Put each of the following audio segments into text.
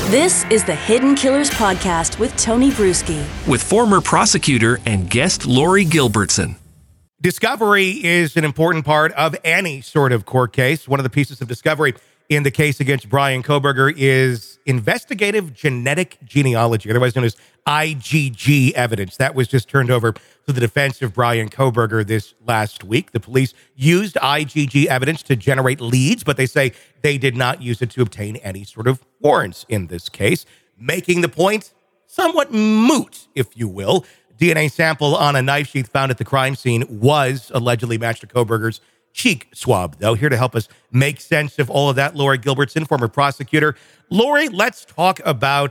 This is the Hidden Killers Podcast with Tony Bruschi. With former prosecutor and guest Lori Gilbertson. Discovery is an important part of any sort of court case. One of the pieces of discovery in the case against Bryan Kohberger is investigative genetic genealogy, otherwise known as IgG evidence. That was just turned over to the defense of Bryan Kohberger this last week. The police used IgG evidence to generate leads, but they say they did not use it to obtain any sort of warrants in this case, making the point somewhat moot, if you will. DNA sample on a knife sheath found at the crime scene was allegedly matched to Kohberger's cheek swab, though. Here to help us make sense of all of that, Lori Gilbertson, former prosecutor. Lori, let's talk about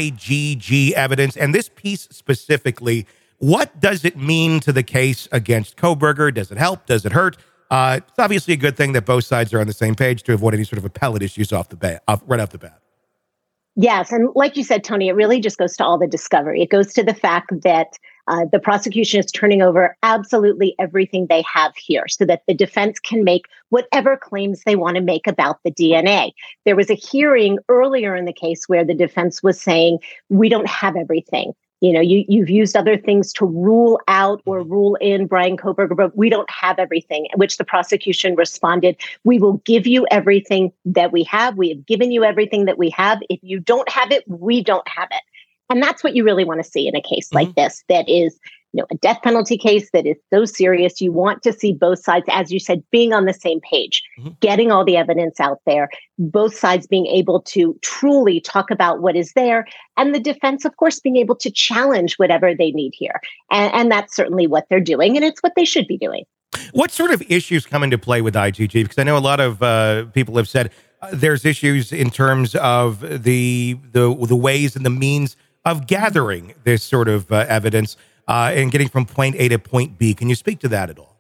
IgG evidence and this piece specifically. What does it mean to the case against Kohberger? Does it help? Does it hurt? It's obviously a good thing that both sides are on the same page to avoid any sort of appellate issues right off the bat. Yes. And like you said, Tony, it really just goes to all the discovery. It goes to the fact that the prosecution is turning over absolutely everything they have here so that the defense can make whatever claims they want to make about the DNA. There was a hearing earlier in the case where the defense was saying, we don't have everything. You know, you've used other things to rule out or rule in Bryan Kohberger, but we don't have everything, which the prosecution responded, we will give you everything that we have. We have given you everything that we have. If you don't have it, we don't have it. And that's what you really want to see in a case like this, that is, you know, a death penalty case that is so serious. You want to see both sides, as you said, being on the same page, getting all the evidence out there, both sides being able to truly talk about what is there, and the defense, of course, being able to challenge whatever they need here. And that's certainly what they're doing, and it's what they should be doing. What sort of issues come into play with IgG? Because I know a lot of people have said there's issues in terms of the ways and the means of gathering this sort of evidence and getting from point A to point B. Can you speak to that at all?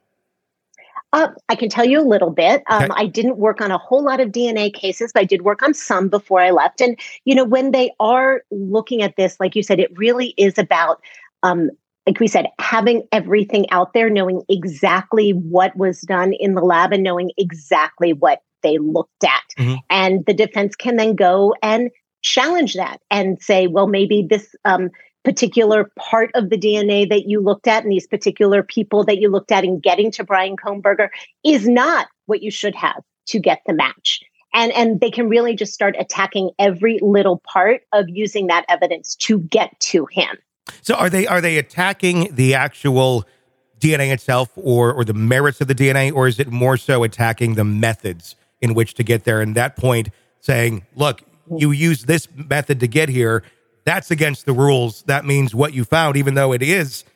I can tell you a little bit. Okay. I didn't work on a whole lot of DNA cases, but I did work on some before I left. And, you know, when they are looking at this, like you said, it really is about, like we said, having everything out there, knowing exactly what was done in the lab and knowing exactly what they looked at. And the defense can then go and challenge that and say, well, maybe this particular part of the DNA that you looked at and these particular people that you looked at in getting to Bryan Kohberger is not what you should have to get the match. And they can really just start attacking every little part of using that evidence to get to him. So are they attacking the actual DNA itself or the merits of the DNA, or is it more so attacking the methods in which to get there? And that point saying, look, you use this method to get here. That's against the rules. That means what you found, even though it's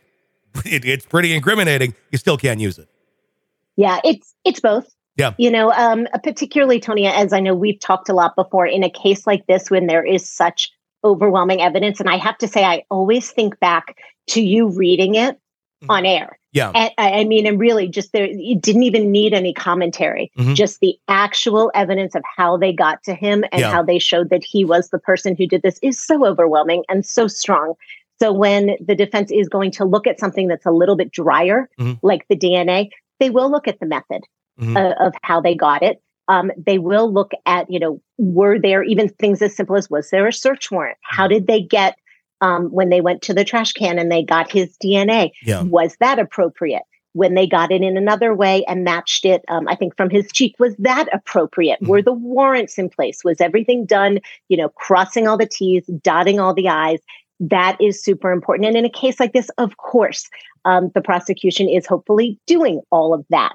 pretty incriminating, you still can't use it. Yeah, it's both. Yeah. You know, particularly, Tony, as I know we've talked a lot before, in a case like this, when there is such overwhelming evidence. And I have to say, I always think back to you reading it on air. Yeah. And, I mean, and really just there, you didn't even need any commentary, just the actual evidence of how they got to him and how they showed that he was the person who did this is so overwhelming and so strong. So when the defense is going to look at something that's a little bit drier, like the DNA, they will look at the method of how they got it. They will look at, you know, were there even things as simple as, was there a search warrant? How did they get when they went to the trash can and they got his DNA, was that appropriate? When they got it in another way and matched it, I think from his cheek, was that appropriate? Were the warrants in place? Was everything done, you know, crossing all the T's, dotting all the I's? That is super important. And in a case like this, of course, the prosecution is hopefully doing all of that.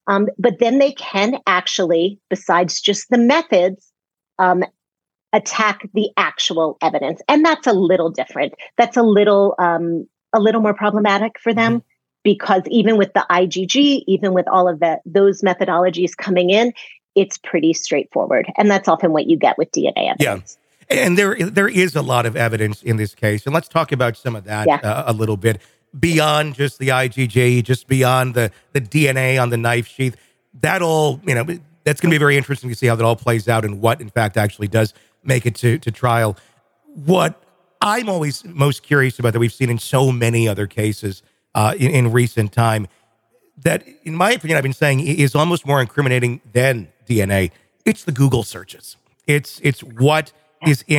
But then they can actually, besides just the methods, attack the actual evidence. And that's a little different. That's a little more problematic for them because even with the IgG, even with all of those methodologies coming in, it's pretty straightforward. And that's often what you get with DNA evidence. Yeah. And there is a lot of evidence in this case. And let's talk about some of that a little bit. Beyond just the IgG, just beyond the DNA on the knife sheath, that all, you know, that's going to be very interesting to see how that all plays out and what, in fact, actually does make it to trial. What I'm always most curious about that we've seen in so many other cases in recent time, that, in my opinion, I've been saying is almost more incriminating than DNA. It's the Google searches. It's what is in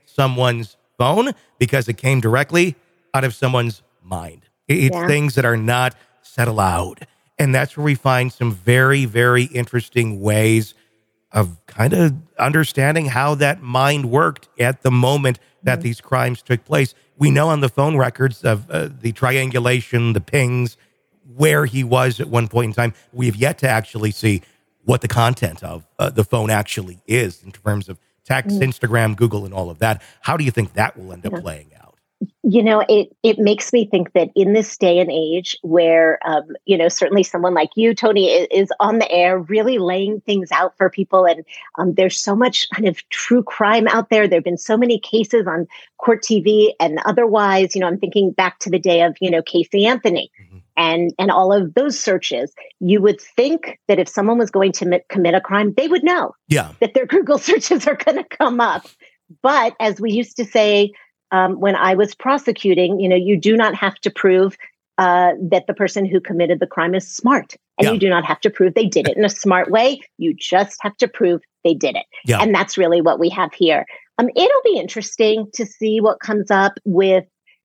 someone's phone because it came directly out of someone's mind. It's things that are not said aloud. And that's where we find some very, very interesting ways of kind of understanding how that mind worked at the moment that these crimes took place. We know on the phone records of the triangulation, the pings, where he was at one point in time. We have yet to actually see what the content of the phone actually is in terms of text, Instagram, Google, and all of that. How do you think that will end up playing out? You know, it makes me think that in this day and age where, certainly someone like you, Tony, is on the air really laying things out for people. And there's so much kind of true crime out there. There have been so many cases on court TV and otherwise. I'm thinking back to the day of, Casey Anthony and all of those searches. You would think that if someone was going to commit a crime, they would know that their Google searches are going to come up. But as we used to say, when I was prosecuting, you do not have to prove that the person who committed the crime is smart. And you do not have to prove they did it in a smart way. You just have to prove they did it. And that's really what we have here. It'll be interesting to see what comes up with,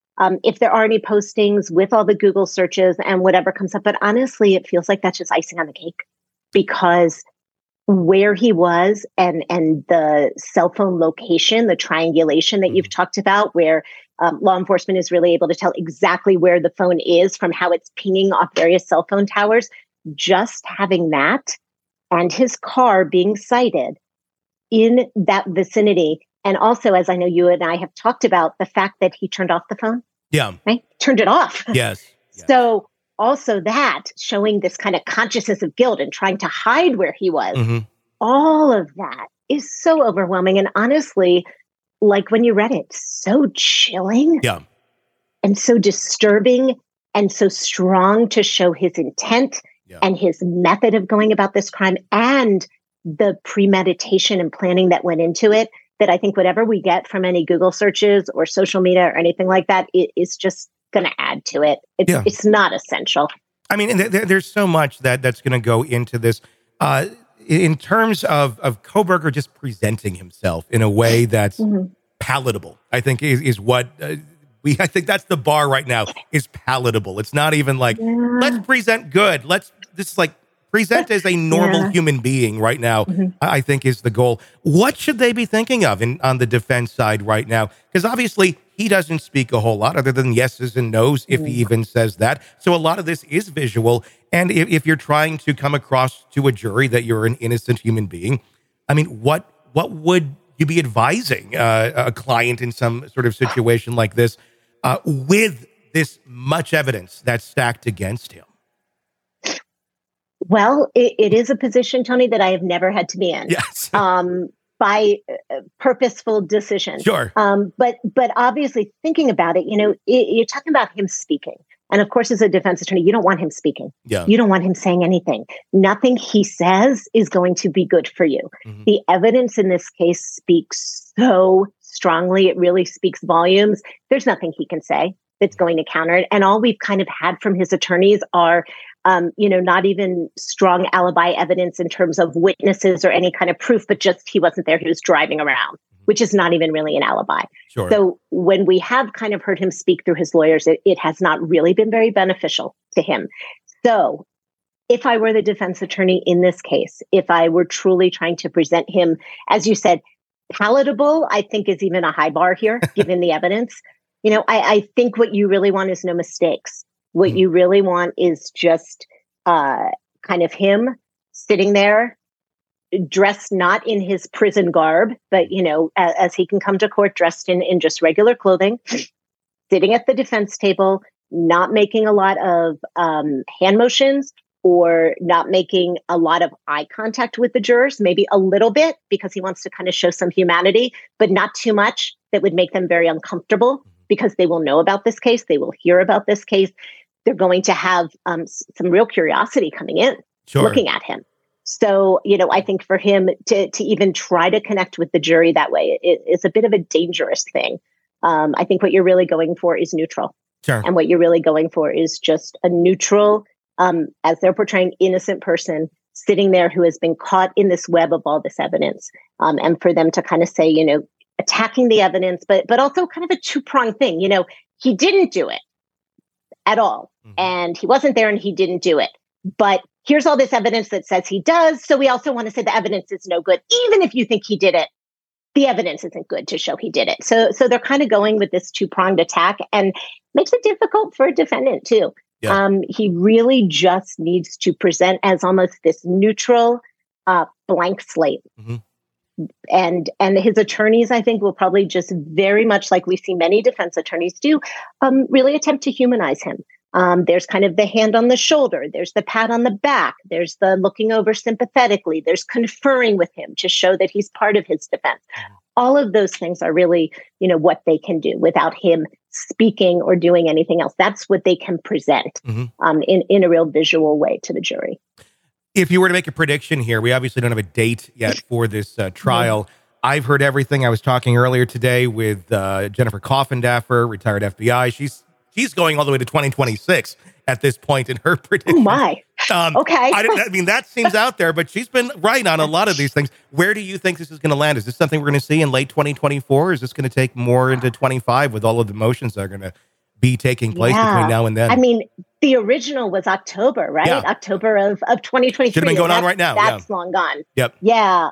if there are any postings with all the Google searches and whatever comes up. But honestly, it feels like that's just icing on the cake, because where he was and the cell phone location, the triangulation that you've talked about, where law enforcement is really able to tell exactly where the phone is from how it's pinging off various cell phone towers, just having that and his car being cited in that vicinity. And also, as I know you and I have talked about, the fact that he turned off the phone. Right? Turned it off. Yes. So also that showing this kind of consciousness of guilt and trying to hide where he was, all of that is so overwhelming. And honestly, like when you read it, so chilling and so disturbing and so strong to show his intent and his method of going about this crime and the premeditation and planning that went into it, that I think whatever we get from any Google searches or social media or anything like that, it is just going to add to it. It's not essential. I mean, there's so much that's going to go into this in terms of Kohberger just presenting himself in a way that's palatable. I think is what I think that's the bar right now, is palatable. It's not even like, let's present good. This is like present as a normal human being right now, I think is the goal. What should they be thinking of on the defense side right now? Because obviously he doesn't speak a whole lot other than yeses and nos, if he even says that. So a lot of this is visual. And if you're trying to come across to a jury that you're an innocent human being, I mean, what would you be advising a client in some sort of situation like this with this much evidence that's stacked against him? Well, it is a position, Tony, that I have never had to be in. Yes. By purposeful decision. Sure. But obviously thinking about it, you're talking about him speaking. And of course, as a defense attorney, you don't want him speaking. You don't want him saying anything. Nothing he says is going to be good for you. The evidence in this case speaks so strongly. It really speaks volumes. There's nothing he can say that's going to counter it. And all we've kind of had from his attorneys are not even strong alibi evidence in terms of witnesses or any kind of proof, but just he wasn't there. He was driving around, which is not even really an alibi. Sure. So when we have kind of heard him speak through his lawyers, it has not really been very beneficial to him. So if I were the defense attorney in this case, if I were truly trying to present him, as you said, palatable, I think is even a high bar here, given the evidence. I think what you really want is no mistakes. What you really want is just kind of him sitting there, dressed not in his prison garb, but, as he can come to court dressed in just regular clothing, sitting at the defense table, not making a lot of hand motions or not making a lot of eye contact with the jurors, maybe a little bit because he wants to kind of show some humanity, but not too much that would make them very uncomfortable because they will know about this case. They will hear about this case. They're going to have some real curiosity coming in, looking at him. So, I think for him to even try to connect with the jury that way is a bit of a dangerous thing. I think what you're really going for is neutral. Sure. And what you're really going for is just a neutral, as they're portraying, innocent person sitting there who has been caught in this web of all this evidence. And for them to kind of say, attacking the evidence, but also kind of a two-pronged thing. You know, he didn't do it at all. And he wasn't there and he didn't do it. But here's all this evidence that says he does. So we also want to say the evidence is no good. Even if you think he did it, the evidence isn't good to show he did it. So they're kind of going with this two-pronged attack, and makes it difficult for a defendant too. Yeah. He really just needs to present as almost this neutral, blank slate. And his attorneys, I think, will probably just very much like we see many defense attorneys do, really attempt to humanize him. There's kind of the hand on the shoulder. There's the pat on the back. There's the looking over sympathetically. There's conferring with him to show that he's part of his defense. All of those things are really, you know, what they can do without him speaking or doing anything else. That's what they can present in a real visual way to the jury. If you were to make a prediction here, we obviously don't have a date yet for this trial. I've heard everything. I was talking earlier today with Jennifer Coffindaffer, retired FBI. She's going all the way to 2026 at this point in her prediction. Oh my. Okay. I mean, that seems out there, but she's been right on a lot of these things. Where do you think this is going to land? Is this something we're going to see in late 2024? Or is this going to take more into 25 with all of the motions that are going to be taking place between now and then? I mean, the original was October, right? Yeah. October of 2023. Should have been going on right now. That's long gone. Yep. Yeah.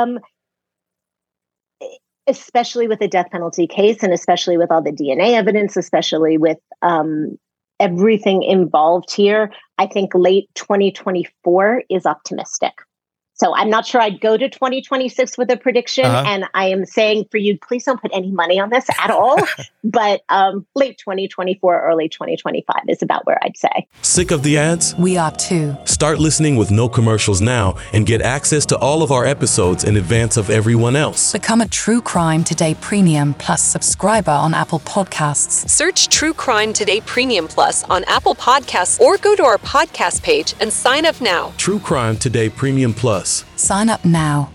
Especially with the death penalty case, and especially with all the DNA evidence, especially with everything involved here, I think late 2024 is optimistic. So I'm not sure I'd go to 2026 with a prediction. And I am saying for you, please don't put any money on this at all. But late 2024, early 2025 is about where I'd say. Sick of the ads? We are too. Start listening with no commercials now and get access to all of our episodes in advance of everyone else. Become a True Crime Today Premium Plus subscriber on Apple Podcasts. Search True Crime Today Premium Plus on Apple Podcasts or go to our podcast page and sign up now. True Crime Today Premium Plus. Sign up now.